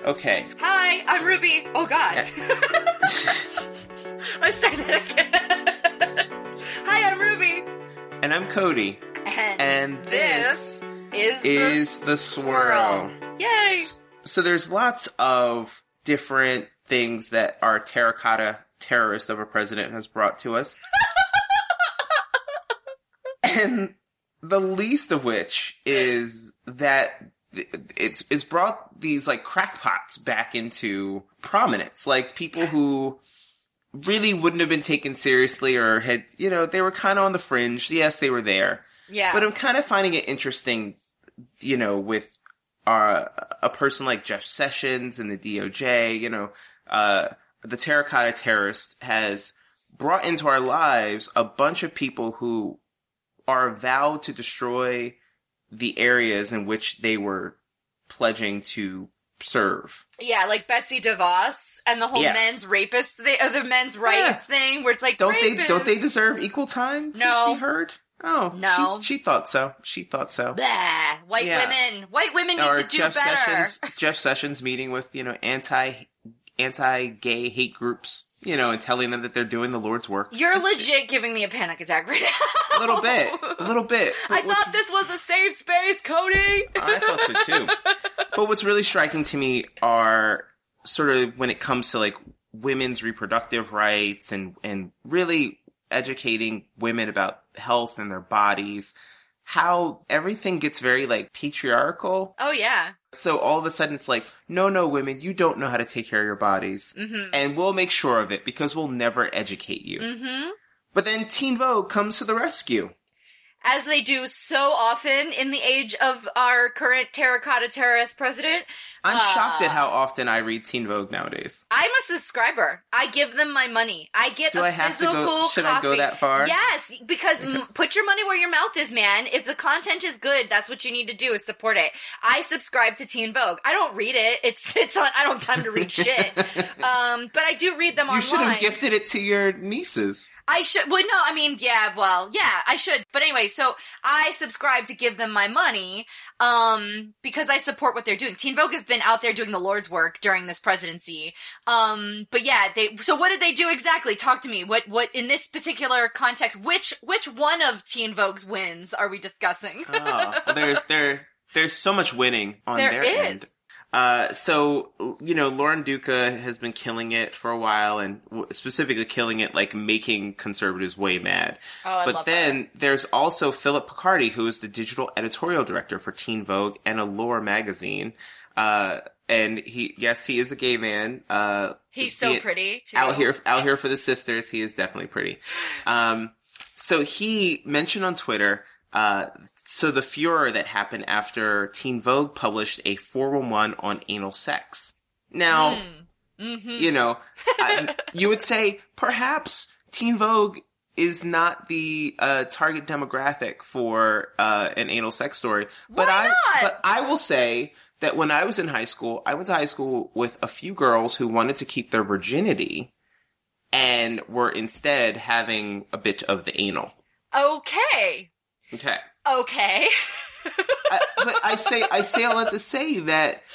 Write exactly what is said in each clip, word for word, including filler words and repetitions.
Okay. Hi, I'm Ruby. Oh, God. Let's start that again. Hi, I'm Ruby. And I'm Cody. And, and this, this is, is the, the swirl. swirl. Yay! So there's lots of different things that our terracotta terrorist of a president has brought to us. And the least of which is that it's it's brought these, like, crackpots back into prominence. Like, people who really wouldn't have been taken seriously or had, you know, they were kind of on the fringe. Yes, they were there. Yeah. But I'm kind of finding it interesting, you know, with uh, a person like Jeff Sessions and the D O J, you know, uh, the terracotta terrorist has brought into our lives a bunch of people who are vowed to destroy the areas in which they were pledging to serve. Yeah, like Betsy DeVos and the whole Yeah. men's rapist thing, or the men's rights Yeah. thing, where it's like, Don't rapists. they? Don't they deserve equal time to No. be heard? Oh, No. She, she thought so. She thought so. Blah. White Yeah. women. White women need Or to do Jeff better. Sessions. Jeff Sessions meeting with, you know, anti anti gay hate groups, you know, and telling them that they're doing the Lord's work. You're legit giving me a panic attack right now. A little bit. A little bit. I But what's- thought this was a safe space, Cody. I thought so too. But what's really striking to me are sort of when it comes to, like, women's reproductive rights and, and really educating women about health and their bodies, how everything gets very, like, patriarchal. Oh, yeah. So all of a sudden it's like, no, no, women, you don't know how to take care of your bodies. Mm-hmm. And we'll make sure of it because we'll never educate you. Mm-hmm. But then Teen Vogue comes to the rescue. As they do so often in the age of our current terracotta terrorist president. I'm Uh, shocked at how often I read Teen Vogue nowadays. I'm a subscriber. I give them my money. I get Do a I have to physical go? Should copy. I go that far? Yes, because m- put your money where your mouth is, man. If the content is good, that's what you need to do is support it. I subscribe to Teen Vogue. I don't read it. It's it's on. I don't have time to read shit. Um, but I do read them You online. should have gifted it to your nieces. I should. Well, no, I mean, yeah, well, yeah, I should. But anyway, so I subscribe to give them my money, um, because I support what they're doing. Teen Vogue has been out there doing the Lord's work during this presidency. Um, but yeah, they, so what did they do exactly? Talk to me. What, what, in this particular context, which, which one of Teen Vogue's wins are we discussing? Oh, well, there's, there, there's so much winning on There their is. end. Uh, so, you know, Lauren Duca has been killing it for a while and w- specifically killing it, like, making conservatives way mad. Oh, I but love then there's also Philip Picardi, who is the digital editorial director for Teen Vogue and Allure magazine. Uh, and he, yes, he is a gay man. Uh, He's so be it pretty, too. Out here, out here for the sisters. He is definitely pretty. Um, so he mentioned on Twitter, Uh, so the furor that happened after Teen Vogue published a four one one on anal sex. Now, Mm. Mm-hmm. you know, I, you would say perhaps Teen Vogue is not the uh, target demographic for uh, an anal sex story. But Why I, not? but I will say that when I was in high school, I went to high school with a few girls who wanted to keep their virginity and were instead having a bit of the anal. Okay. Okay. Okay. I, but I say I say all that to say that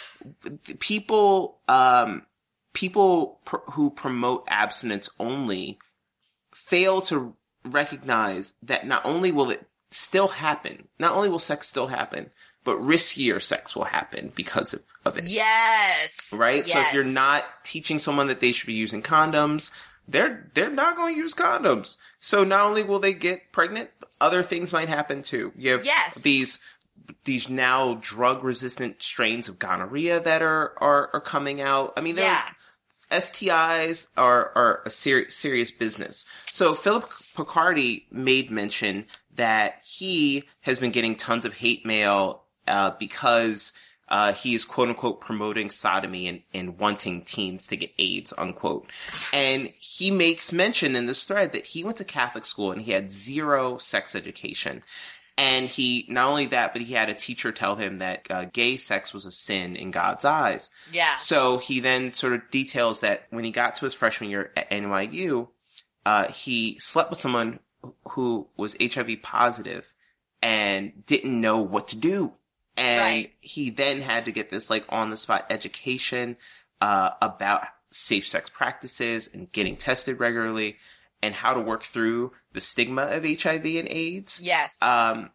people um, people pr- who promote abstinence only fail to recognize that not only will it still happen, not only will sex still happen, but riskier sex will happen because of, of it. Yes. Right? So if Yes. you're not teaching someone that they should be using condoms, they're they're not going to use condoms. So not only will they get pregnant, other things might happen too. You have Yes. these these now drug resistant strains of gonorrhea that are are, are coming out. I mean, they're- Yeah. S T Is are are a ser- serious business. So Philip Picardi made mention that he has been getting tons of hate mail uh, because uh, he is quote unquote promoting sodomy and, and wanting teens to get AIDS, unquote. And he makes mention in this thread that he went to Catholic school and he had zero sex education. And he, not only that, but he had a teacher tell him that uh, gay sex was a sin in God's eyes. Yeah. So he then sort of details that when he got to his freshman year at N Y U, uh, he slept with someone who was H I V positive and didn't know what to do. And right. he then had to get this, like, on-the-spot education uh, about safe sex practices and getting tested regularly and how to work through the stigma of H I V and AIDS. Yes. Um,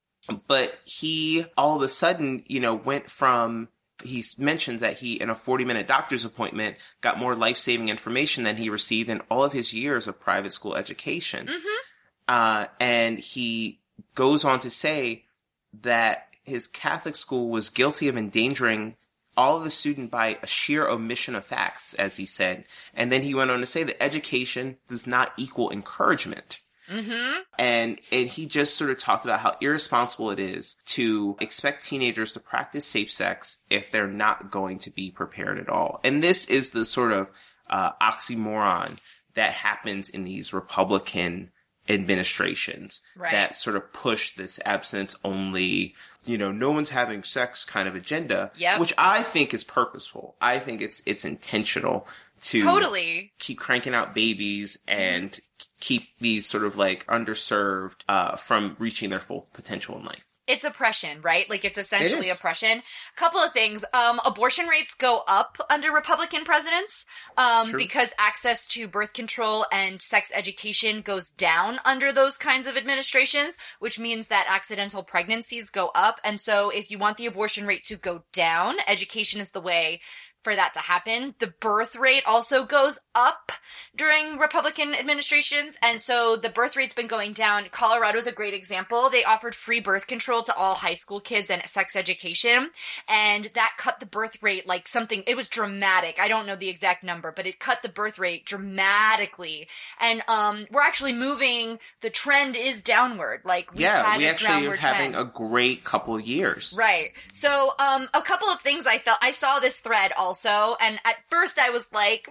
but he, all of a sudden, you know, went from... He mentions that he, in a forty-minute doctor's appointment, got more life-saving information than he received in all of his years of private school education. Mm-hmm. Uh, and he goes on to say that his Catholic school was guilty of endangering all of the student by a sheer omission of facts, as he said. And then he went on to say that education does not equal encouragement. Mm-hmm. And, and he just sort of talked about how irresponsible it is to expect teenagers to practice safe sex if they're not going to be prepared at all. And this is the sort of uh, oxymoron that happens in these Republican administrations right. that sort of push this abstinence only, you know, no one's having sex kind of agenda, yep. which I think is purposeful. I think it's it's intentional to totally keep cranking out babies and keep these sort of like underserved uh, from reaching their full potential in life. It's oppression, right? Like, it's essentially it oppression. A couple of things. Um, abortion rates go up under Republican presidents, um, True. because access to birth control and sex education goes down under those kinds of administrations, which means that accidental pregnancies go up. And so if you want the abortion rate to go down, education is the way for that to happen. The birth rate also goes up during Republican administrations, and so the birth rate's been going down. Colorado's a great example. They offered free birth control to all high school kids and sex education, and that cut the birth rate like something, it was dramatic. I don't know the exact number, but it cut the birth rate dramatically. And um we're actually moving, the trend is downward. Like, we've yeah, had we a actually are downward having trend. a great couple of years. Right. So, um, a couple of things I felt, I saw this thread also, and at first I was like,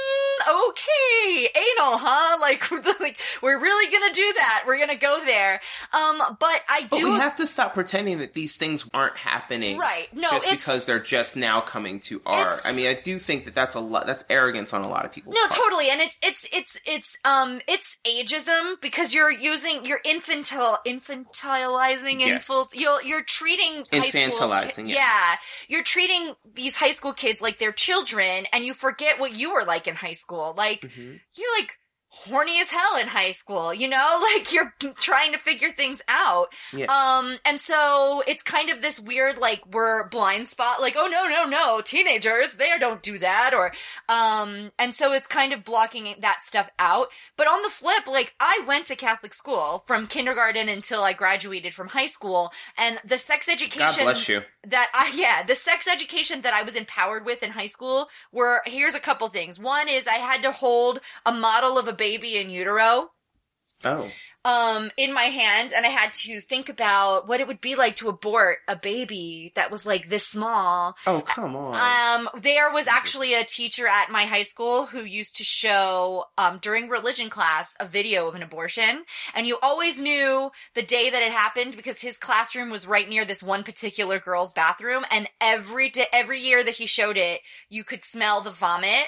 mm, okay, anal, huh? Like, like, we're really gonna do that. We're gonna go there. Um, but I do... But we have to stop pretending that these things aren't happening. Right. No, just it's... because they're just now coming to our... I mean, I do think that that's a lot, that's arrogance on a lot of people's No, part. totally. And it's, it's, it's, it's, um, it's ageism because you're using, you're infantile, infantilizing, Yes. infil, you're, you're treating high school Infantilizing, ki- yes. Yeah. You're treating these high school kids like they're children, and you forget what you were like in high school. Like, Mhm. you're like horny as hell in high school, you know? Like, you're trying to figure things out. Yeah. Um, and so it's kind of this weird, like, we're blind spot, like, oh, no, no, no, teenagers, they don't do that, or, um, and so it's kind of blocking that stuff out. But on the flip, like, I went to Catholic school from kindergarten until I graduated from high school, and the sex education... God bless you. That I, yeah, the sex education that I was empowered with in high school were, here's a couple things. One is I had to hold a model of a baby in utero, Oh. um, in my hand, and I had to think about what it would be like to abort a baby that was like this small. Oh, come on. Um, there was actually a teacher at my high school who used to show, um, during religion class, a video of an abortion, and you always knew the day that it happened because his classroom was right near this one particular girl's bathroom, and every day, every year that he showed it, you could smell the vomit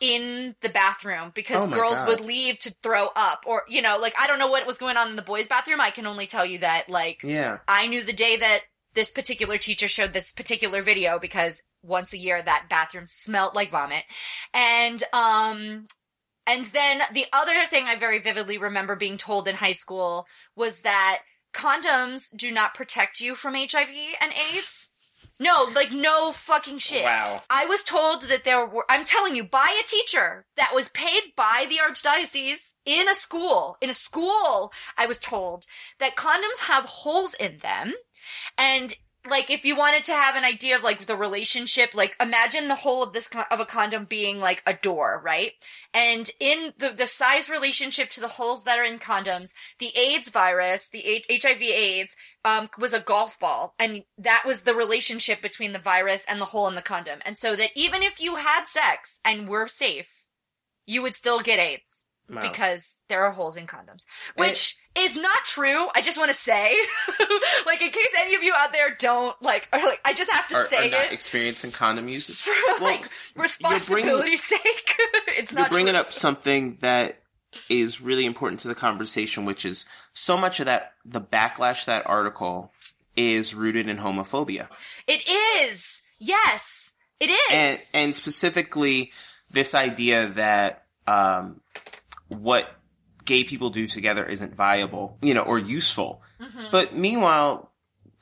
in the bathroom because Oh my girls God. would leave to throw up, or, you know, like, I don't know what was going on in the boys' bathroom. I can only tell you that, like, Yeah. I knew the day that this particular teacher showed this particular video because once a year that bathroom smelled like vomit. And, um, and then the other thing I very vividly remember being told in high school was that condoms do not protect you from H I V and AIDS. No, like, no fucking shit. Wow. I was told that there were, I'm telling you, by a teacher that was paid by the Archdiocese in a school, in a school, I was told that condoms have holes in them. And, like, if you wanted to have an idea of, like, the relationship, like, imagine the hole of this, con- of a condom being, like, a door, right? And in the, the size relationship to the holes that are in condoms, the AIDS virus, the H- HIV AIDS, um, was a golf ball. And that was the relationship between the virus and the hole in the condom. And so that even if you had sex and were safe, you would still get AIDS. Wow. Because there are holes in condoms. Which is not true. I just want to say. Like, in case any of you out there don't, like, or like, I just have to Are, say are not it. experiencing condom use. For, Well, like, responsibility's sake. It's You're not bringing true. up something that is really important to the conversation, which is so much of that, the backlash to that article is rooted in homophobia. It is! Yes! It is! And, and specifically, this idea that um, what gay people do together isn't viable, you know, or useful. Mm-hmm. But meanwhile,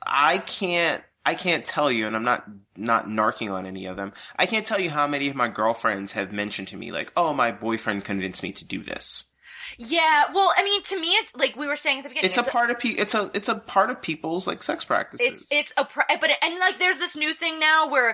I can't, I can't tell you, and I'm not, not narking on any of them, I can't tell you how many of my girlfriends have mentioned to me, like, oh, my boyfriend convinced me to do this. Yeah, well, I mean, to me, it's like we were saying at the beginning. It's, it's a, a part of pe- It's a it's a part of people's like sex practices. It's it's a pr- but and like there's this new thing now where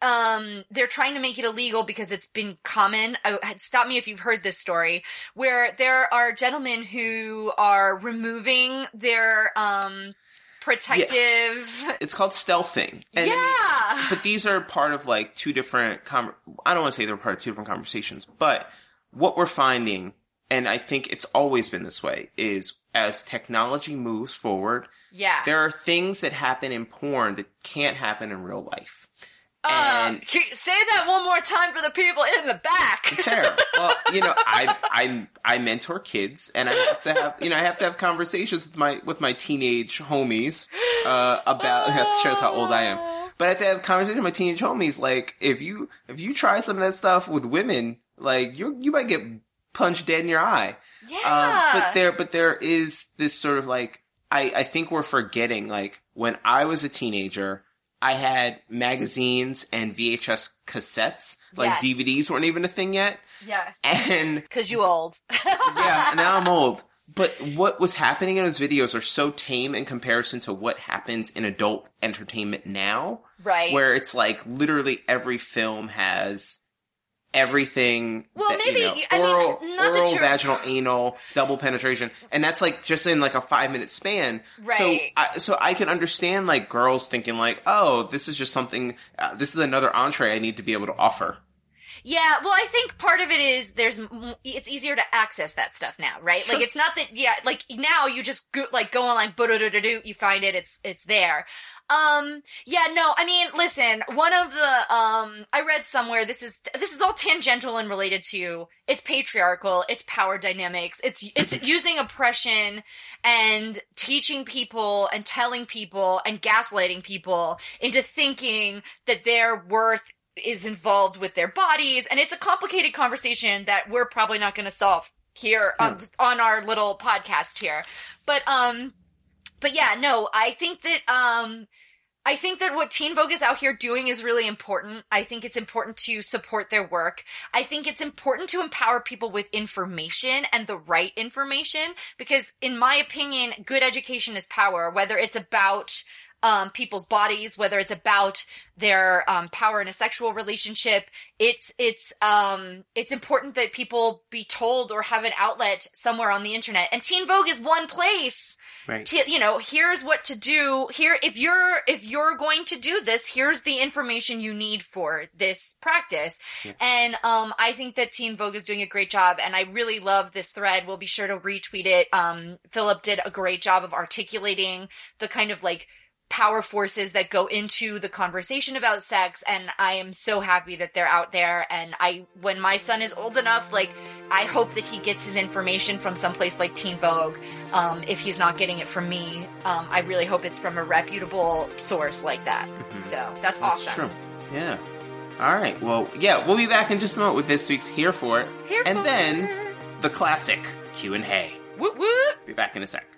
um they're trying to make it illegal because it's been common. I, stop me if you've heard this story, where there are gentlemen who are removing their um protective. Yeah. It's called stealthing. And yeah, I mean, but these are part of like two different. Com- I don't want to say they're part of two different conversations, but what we're finding. And I think it's always been this way, is as technology moves forward, yeah, there are things that happen in porn that can't happen in real life. Uh, and say that one more time for the people in the back. It's fair. Well, you know, I, I, I mentor kids, and I have to have, you know, I have to have conversations with my, with my teenage homies, uh, about, that shows how old I am. But I have to have conversations with my teenage homies, like, if you, if you try some of that stuff with women, like, you you might get punched dead in your eye. Yeah. Um, but there, but there is this sort of like, I, I think we're forgetting, like, when I was a teenager, I had magazines and V H S cassettes. Like, yes. D V Ds weren't even a thing yet. Yes. And... Cause you old. Yeah, now I'm old. But what was happening in those videos are so tame in comparison to what happens in adult entertainment now. Right. Where it's like, literally every film has... everything. Well, that, maybe you know, I oral, mean, not oral, that you're... vaginal, anal, double penetration, and that's like just in like a five minute span. Right. So, I, so I can understand like girls thinking like, oh, this is just something. Uh, this is another entree I need to be able to offer. Yeah, well, I think part of it is there's it's easier to access that stuff now, right? Sure. Like it's not that yeah, like now you just go, like go online, do you find it, it's it's there. Um, yeah, no, I mean, listen, one of the um, I read somewhere this is this is all tangential and related to it's patriarchal, it's power dynamics, it's it's using oppression and teaching people and telling people and gaslighting people into thinking that their worth is involved with their bodies, and it's a complicated conversation that we're probably not going to solve here on, mm. on our little podcast here. But, um, but yeah, no, I think that, um, I think that what Teen Vogue is out here doing is really important. I think it's important to support their work. I think it's important to empower people with information and the right information, because in my opinion, good education is power, whether it's about Um, people's bodies, whether it's about their um, power in a sexual relationship. It's it's um it's important that people be told or have an outlet somewhere on the internet. And Teen Vogue is one place. Right. To, you know, here's what to do. Here, if you're if you're going to do this, here's the information you need for this practice. Yeah. And um, I think that Teen Vogue is doing a great job, and I really love this thread. We'll be sure to retweet it. Um, Philip did a great job of articulating the kind of like power forces that go into the conversation about sex, and I am so happy that they're out there. And I, when my son is old enough, like, I hope that he gets his information from someplace like Teen Vogue. Um, if he's not getting it from me, um, I really hope it's from a reputable source like that. Mm-hmm. So that's, that's awesome. True. Yeah. All right. Well, yeah, we'll be back in just a moment with this week's Here For It. Here and for then it. The classic Q and Hey. Whoop whoop. Be back in a sec.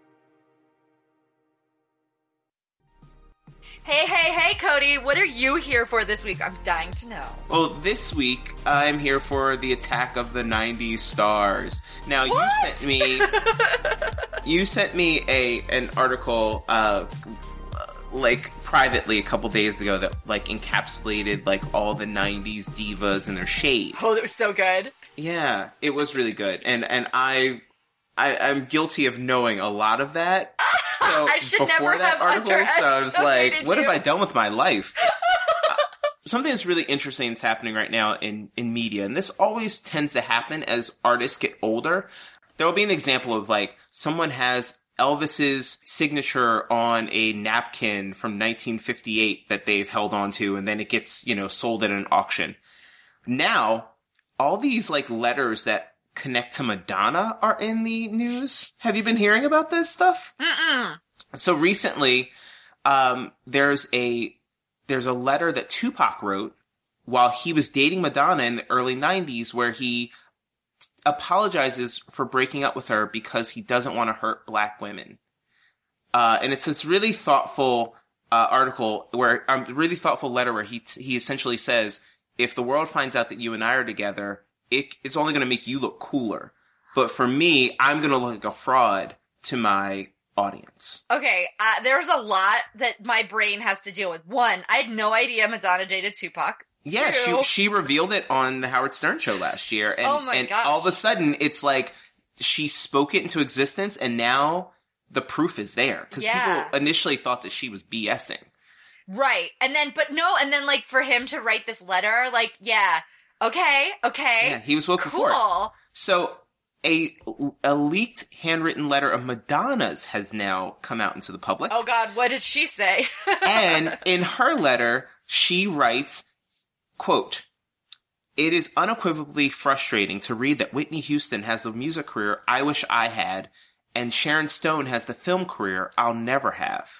Hey, hey, hey, Cody, what are you here for this week? I'm dying to know. Well, this week, I'm here for the Attack of the nineties Stars. Now, what? you sent me... you sent me a an article, uh, like, privately a couple days ago that, like, encapsulated, like, all the nineties divas and their shade. Oh, that was so good. Yeah, it was really good. And, and I... I, I'm guilty of knowing a lot of that. So I should before never that have article, so I was like, what you. have I done with my life? uh, something that's really interesting that's happening right now in, in media, and this always tends to happen as artists get older. There will be an example of like, someone has Elvis's signature on a napkin from nineteen fifty-eight that they've held on to, and then it gets, you know, sold at an auction. Now, all these like letters that connect to Madonna are in the news. Have you been hearing about this stuff? Mm-mm. So recently, um, there's a there's a letter that Tupac wrote while he was dating Madonna in the early nineties, where he apologizes for breaking up with her because he doesn't want to hurt black women. Uh, and it's this really thoughtful uh, article where a um, really thoughtful letter where he t- he essentially says, if the world finds out that you and I are together, it, it's only going to make you look cooler. But for me, I'm going to look like a fraud to my audience. Okay, uh, there's a lot that my brain has to deal with. One, I had no idea Madonna dated Tupac. Yeah, Two, she she revealed it on the Howard Stern show last year. And, oh my and gosh. all of a sudden, it's like she spoke it into existence, and now the proof is there. Because yeah. people initially thought that she was BSing. Right. And then, but no, and then, like, for him to write this letter, like, yeah, okay, okay. Yeah, he was woke cool. before it. So, a, a leaked handwritten letter of Madonna's has now come out into the public. Oh, God, what did she say? And in her letter, she writes, quote, "It is unequivocally frustrating to read that Whitney Houston has the music career I wish I had, and Sharon Stone has the film career I'll never have.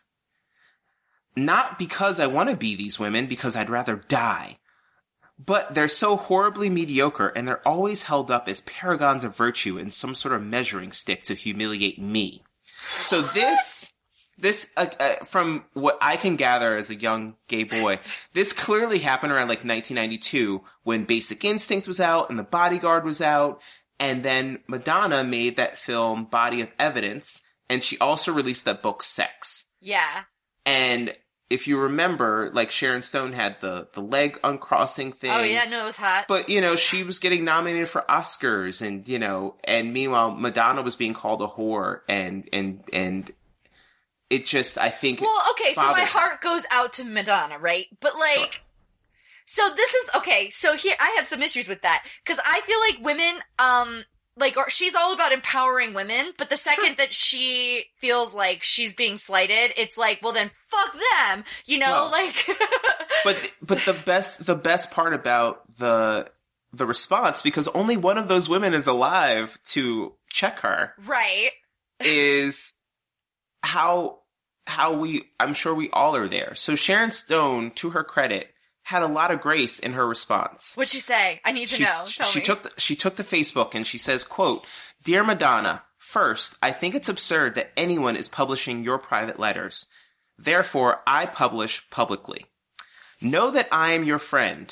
Not because I want to be these women, because I'd rather die. But they're so horribly mediocre, and they're always held up as paragons of virtue and some sort of measuring stick to humiliate me." So this... This, uh, uh, from what I can gather as a young gay boy, this clearly happened around like nineteen ninety-two when Basic Instinct was out and The Bodyguard was out, and then Madonna made that film Body of Evidence, and she also released that book Sex. Yeah. And if you remember, like Sharon Stone had the, the leg uncrossing thing. Oh yeah, no, it was hot. But, you know, she was getting nominated for Oscars, and, you know, and meanwhile Madonna was being called a whore, and, and, and, it just, I think... Well, okay, so my heart goes out to Madonna, right? But, like... Sure. So this is... Okay, so here, I have some issues with that. Because I feel like women, um... Like, or she's all about empowering women, but the second sure. that she feels like she's being slighted, it's like, well then, fuck them! You know, well, like... but but the best the best part about the the response, because only one of those women is alive to check her... Right. ...is... How, how we, I'm sure we all are there. So Sharon Stone, to her credit, had a lot of grace in her response. What'd she say? I need to she, know. Tell she me. took, the, she took to Facebook and she says, quote, "Dear Madonna, first, I think it's absurd that anyone is publishing your private letters. Therefore, I publish publicly. Know that I am your friend.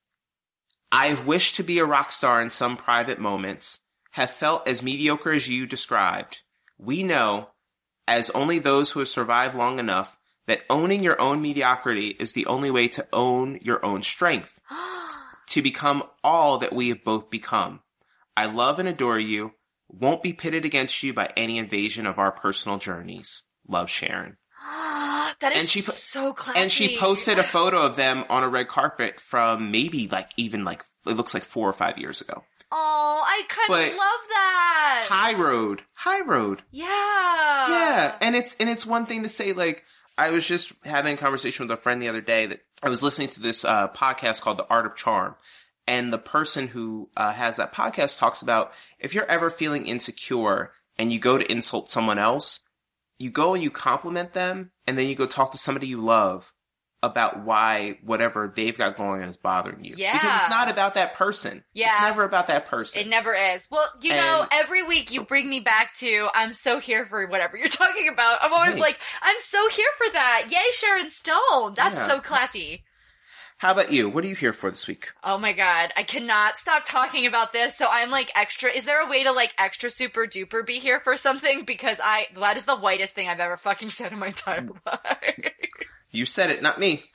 I've wished to be a rock star in some private moments, have felt as mediocre as you described. We know, as only those who have survived long enough, that owning your own mediocrity is the only way to own your own strength, to become all that we have both become. I love and adore you, won't be pitted against you by any invasion of our personal journeys. Love, Sharon." That is and she po- so classy. And she posted a photo of them on a red carpet from maybe like even like, it looks like four or five years ago. Oh, I kind of love that. High road. High road. Yeah. Yeah. And it's, and it's one thing to say, like, I was just having a conversation with a friend the other day that I was listening to this uh, podcast called The Art of Charm. And the person who uh, has that podcast talks about if you're ever feeling insecure and you go to insult someone else, you go and you compliment them, and then you go talk to somebody you love about why whatever they've got going on is bothering you. Yeah. Because it's not about that person. Yeah. It's never about that person. It never is. Well, you And- know, every week you bring me back to, I'm so here for whatever you're talking about. I'm always Right. like, I'm so here for that. Yay, Sharon Stone. That's Yeah. so classy. How about you? What are you here for this week? Oh my god, I cannot stop talking about this, so I'm like extra, is there a way to like extra super duper be here for something? Because I, that is the whitest thing I've ever fucking said in my entire life. You said it, not me.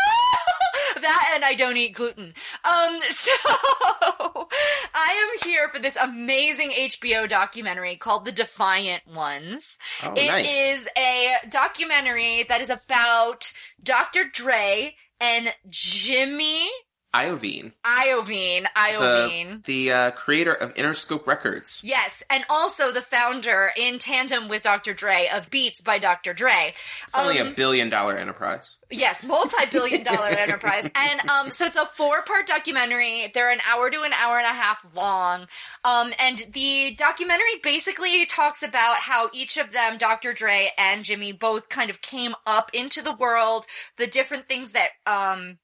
That and I don't eat gluten. Um, so I am here for this amazing H B O documentary called The Defiant Ones. Oh, It nice. is a documentary that is about Doctor Dre and Jimmy. Iovine. Iovine. Iovine. The, the uh, creator of Interscope Records. Yes, and also the founder, in tandem with Doctor Dre, of Beats by Doctor Dre. It's um, only a billion-dollar enterprise. Yes, multi-billion dollar enterprise. And um, so it's a four-part documentary. They're an hour to an hour and a half long. Um, and the documentary basically talks about how each of them, Doctor Dre and Jimmy, both kind of came up into the world, the different things that um,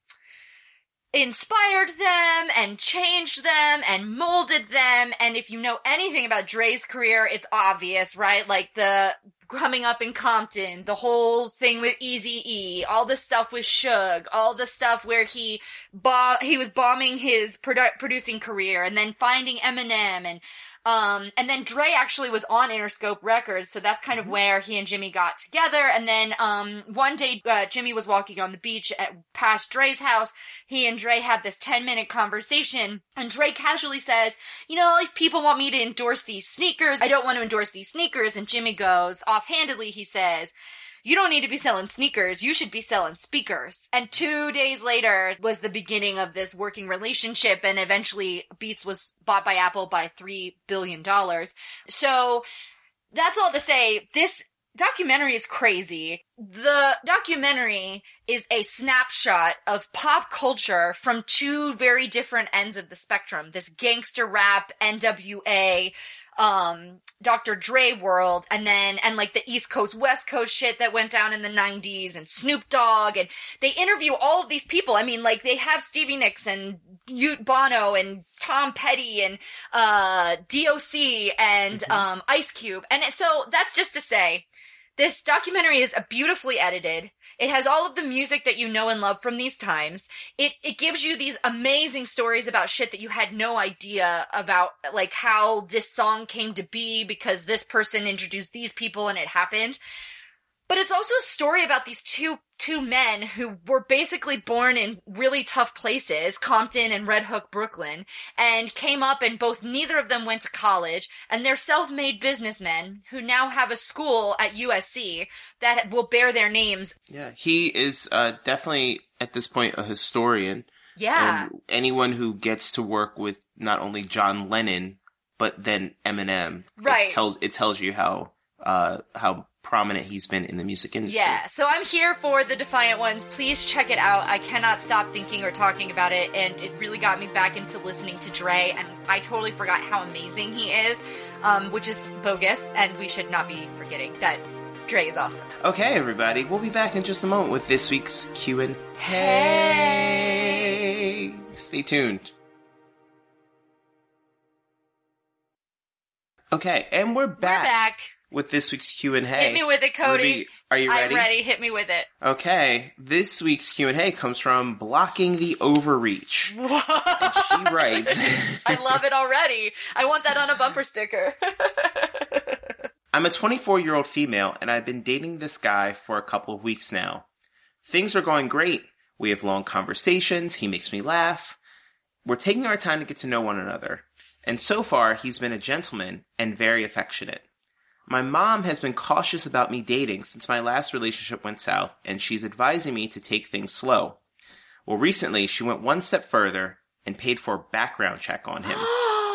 inspired them and changed them and molded them. And if you know anything about Dre's career, it's obvious, right? Like the coming up in Compton, the whole thing with Eazy-E, all the stuff with Suge, all the stuff where he bo- he was bombing his produ- producing career, and then finding Eminem, and Um, and then Dre actually was on Interscope Records, so that's kind of where he and Jimmy got together. And then, um, one day, uh, Jimmy was walking on the beach at, past Dre's house. He and Dre had this ten minute conversation, and Dre casually says, you know, all these people want me to endorse these sneakers. I don't want to endorse these sneakers. And Jimmy goes, offhandedly, he says, you don't need to be selling sneakers. You should be selling speakers. And two days later was the beginning of this working relationship, and eventually Beats was bought by Apple by three billion dollars. So that's all to say, this documentary is crazy. The documentary is a snapshot of pop culture from two very different ends of the spectrum. This gangster rap, N W A, um, Doctor Dre world, and then, and like the East Coast, West Coast shit that went down in the nineties, and Snoop Dogg, and they interview all of these people. I mean, like, they have Stevie Nicks, and Ute Bono, and Tom Petty, and, uh, D O C, and, mm-hmm. um, Ice Cube. And so, that's just to say, this documentary is beautifully edited. It has all of the music that you know and love from these times. It it gives you these amazing stories about shit that you had no idea about, like how this song came to be because this person introduced these people and it happened. But it's also a story about these two two men who were basically born in really tough places, Compton and Red Hook, Brooklyn, and came up, and both neither of them went to college, and they're self-made businessmen who now have a school at U S C that will bear their names. Yeah, he is uh, definitely, at this point, a historian. Yeah. And anyone who gets to work with not only John Lennon, but then Eminem, right. it tells, it tells you how uh, how prominent he's been in the music industry. Yeah, so I'm here for The Defiant Ones. Please check it out. I cannot stop thinking or talking about it, and it really got me back into listening to Dre, and I totally forgot how amazing he is, um, which is bogus, and we should not be forgetting that Dre is awesome. Okay, everybody, we'll be back in just a moment with this week's Q and A. Hey! Stay tuned. Okay, and we're back. We're back. With this week's Q and A. Hit me with it, Cody. Ruby, are you ready? I'm ready. Hit me with it. Okay. This week's Q and A comes from Blocking the Overreach. What? And she writes... I love it already. I want that on a bumper sticker. I'm a twenty-four-year-old female, and I've been dating this guy for a couple of weeks now. Things are going great. We have long conversations. He makes me laugh. We're taking our time to get to know one another. And so far, he's been a gentleman and very affectionate. My mom has been cautious about me dating since my last relationship went south, and she's advising me to take things slow. Well, recently, she went one step further and paid for a background check on him.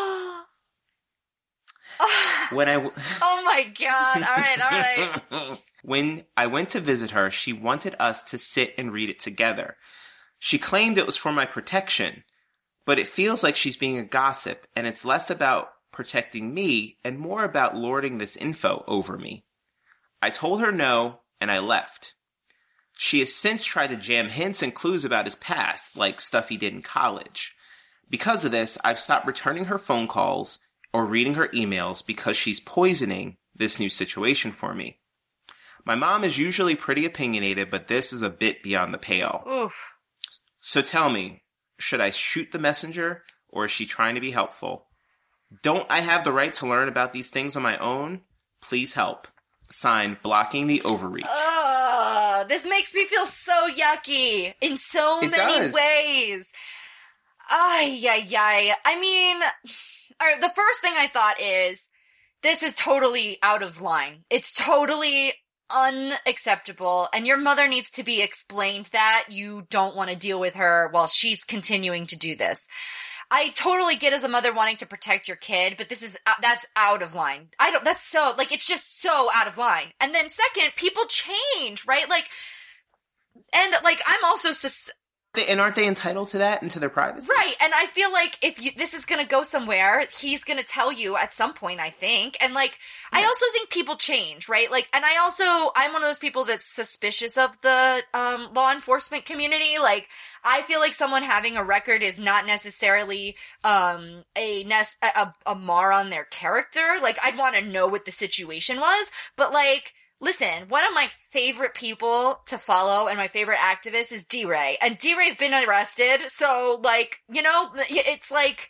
when I w- Oh my god, alright, alright. When I went to visit her, she wanted us to sit and read it together. She claimed it was for my protection, but it feels like she's being a gossip, and it's less about protecting me and more about lording this info over me. I told her no, and I left. She has since tried to jam hints and clues about his past, like stuff he did in college. Because of this, I've stopped returning her phone calls or reading her emails because she's poisoning this new situation for me. My mom is usually pretty opinionated, but this is a bit beyond the pale. Oof. So tell me, should I shoot the messenger, or is she trying to be helpful? Don't I have the right to learn about these things on my own? Please help. Signed, Blocking the Overreach. Oh, this makes me feel so yucky in so it many does. ways. Ay, ay, ay. I mean, all right, the first thing I thought is, this is totally out of line. It's totally unacceptable, and your mother needs to be explained that you don't want to deal with her while she's continuing to do this. I totally get as a mother wanting to protect your kid, but this is, uh, that's out of line. I don't, that's so, like, it's just so out of line. And then second, people change, right? Like, and, like, I'm also, sus- and aren't they entitled to that and to their privacy? Right, and I feel like if you, this is gonna go somewhere, he's gonna tell you at some point, I think. And, like, yeah. I also think people change, right? Like, and I also, I'm one of those people that's suspicious of the um, law enforcement community. Like, I feel like someone having a record is not necessarily um, a, nec- a a mar on their character. Like, I'd want to know what the situation was, but, like, listen, one of my favorite people to follow and my favorite activist is D-Ray. And D-Ray's been arrested, so, like, you know, it's like,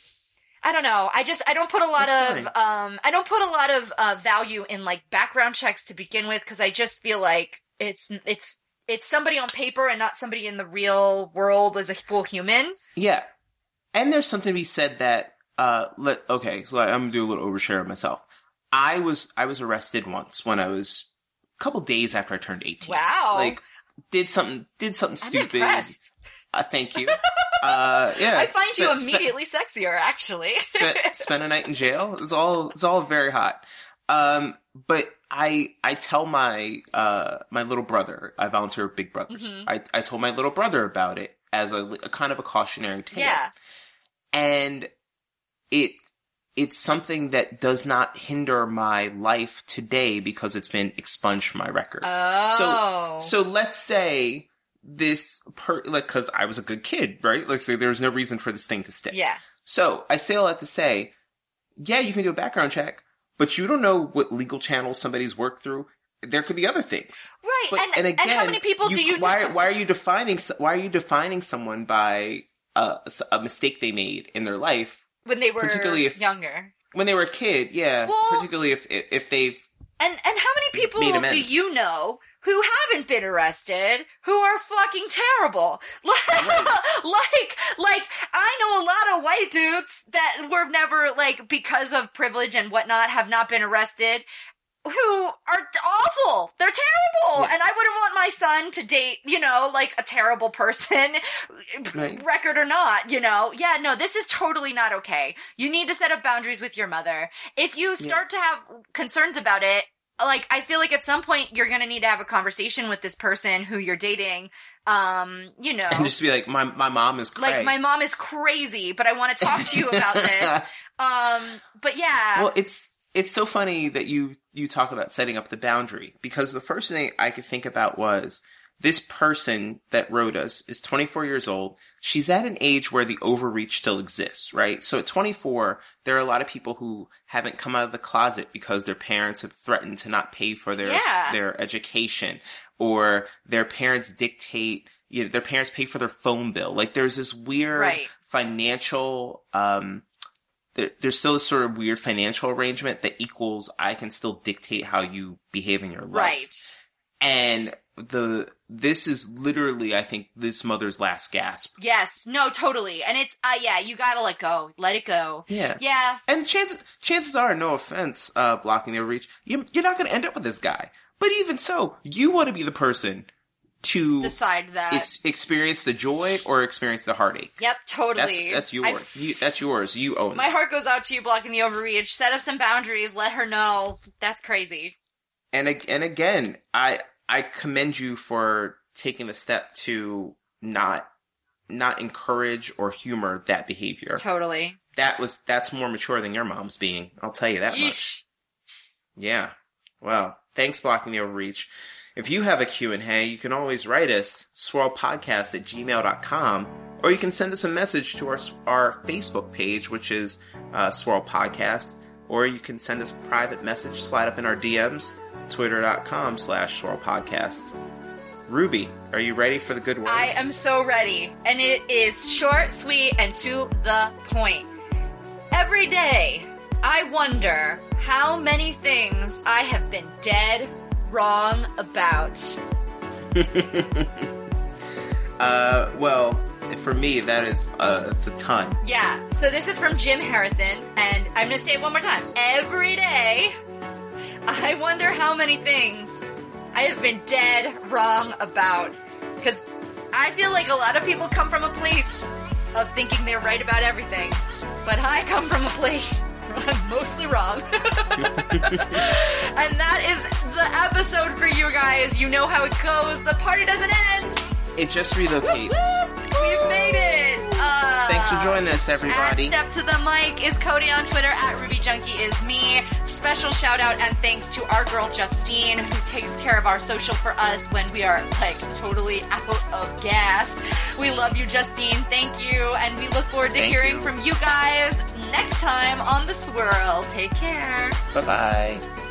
I don't know. I just, I don't put a lot That's of, fine. um, I don't put a lot of uh, value in, like, background checks to begin with, because I just feel like it's, it's, it's somebody on paper and not somebody in the real world as a full human. Yeah. And there's something to be said that, uh, let, okay, so I'm gonna do a little overshare of myself. I was I was arrested once when I was a couple days after I turned eighteen. Wow! Like did something did something I'm stupid. Impressed. Uh, thank you. uh, yeah, I find spent, you immediately spent, sexier. Actually, spent, spent a night in jail. It was all it was all very hot. Um, but I I tell my uh my little brother. I volunteer with Big Brothers. Mm-hmm. I I told my little brother about it as a, a kind of a cautionary tale. Yeah, and it. It's something that does not hinder my life today because it's been expunged from my record. Oh. So, so let's say this per, like, cause I was a good kid, right? Like, so there was no reason for this thing to stick. Yeah. So I say all that to say, yeah, you can do a background check, but you don't know what legal channels somebody's worked through. There could be other things. Right. But, and, and again, and how many people you, do you why, know? Why are you defining, why are you defining someone by a, a mistake they made in their life? When they were particularly if, younger. When they were a kid, yeah. Well, particularly if if they've... And and how many people do you know who haven't been arrested who are fucking terrible? Like, right. like, like, I know a lot of white dudes that were never, like, because of privilege and whatnot, have not been arrested, who are awful. They're terrible. Yeah. And I wouldn't want my son to date, you know, like a terrible person, right. record or not, you know. Yeah, no, this is totally not okay. You need to set up boundaries with your mother. If you start yeah. to have concerns about it, like, I feel like at some point you're going to need to have a conversation with this person who you're dating. Um, you know. And just be like, my, my mom is crazy. Like, my mom is crazy, but I want to talk to you about this. Um, but yeah. Well, it's, It's so funny that you, you talk about setting up the boundary, because the first thing I could think about was this person that wrote us is twenty-four years old. She's at an age where the overreach still exists, right? So at twenty-four, there are a lot of people who haven't come out of the closet because their parents have threatened to not pay for their, yeah. their education, or their parents dictate, you know, their parents pay for their phone bill. Like, there's this weird right. financial, um, There, there's still this sort of weird financial arrangement that equals I can still dictate how you behave in your life. Right. And the this is literally, I think, this mother's last gasp. Yes. No, totally. And it's, uh, yeah, you gotta let go. Let it go. Yeah. Yeah. And chances chances are, no offense, uh, blocking the overreach, you, you're not going to end up with this guy. But even so, you want to be the person to decide that ex- experience the joy or experience the heartache. Yep, totally. That's, that's yours. You, that's yours. You own it. My heart goes out to you, blocking the overreach. Set up some boundaries. Let her know. That's crazy. And and again, I I commend you for taking the step to not not encourage or humor that behavior. Totally. That was that's more mature than your mom's being. I'll tell you that Yeesh. much. Yeah. Well, thanks, blocking the overreach. If you have a Q and A, you can always write us, swirlpodcast at gmail dot com, or you can send us a message to our our Facebook page, which is uh, Swirl Podcast, or you can send us a private message, slide up in our D Ms, twitter dot com slash Swirl Podcast. Ruby, are you ready for the good word? I am so ready, and it is short, sweet, and to the point. Every day, I wonder how many things I have been dead wrong about. uh, well, for me, that is, uh, it's a ton. Yeah, so this is from Jim Harrison, and I'm gonna say it one more time. Every day, I wonder how many things I have been dead wrong about. Because I feel like a lot of people come from a place of thinking they're right about everything. But I come from a place where I'm mostly wrong. And that is the episode for you guys. You know how it goes. The party doesn't end. It just relocates. We've made it. Uh, Thanks for joining us, everybody. At Step to the Mic is Cody on Twitter. At Ruby Junkie is me. Special shout out and thanks to our girl Justine, who takes care of our social for us when we are like totally out of gas. We love you, Justine. Thank you, and we look forward to Thank hearing you. from you guys next time on The Swirl. Take care. Bye bye.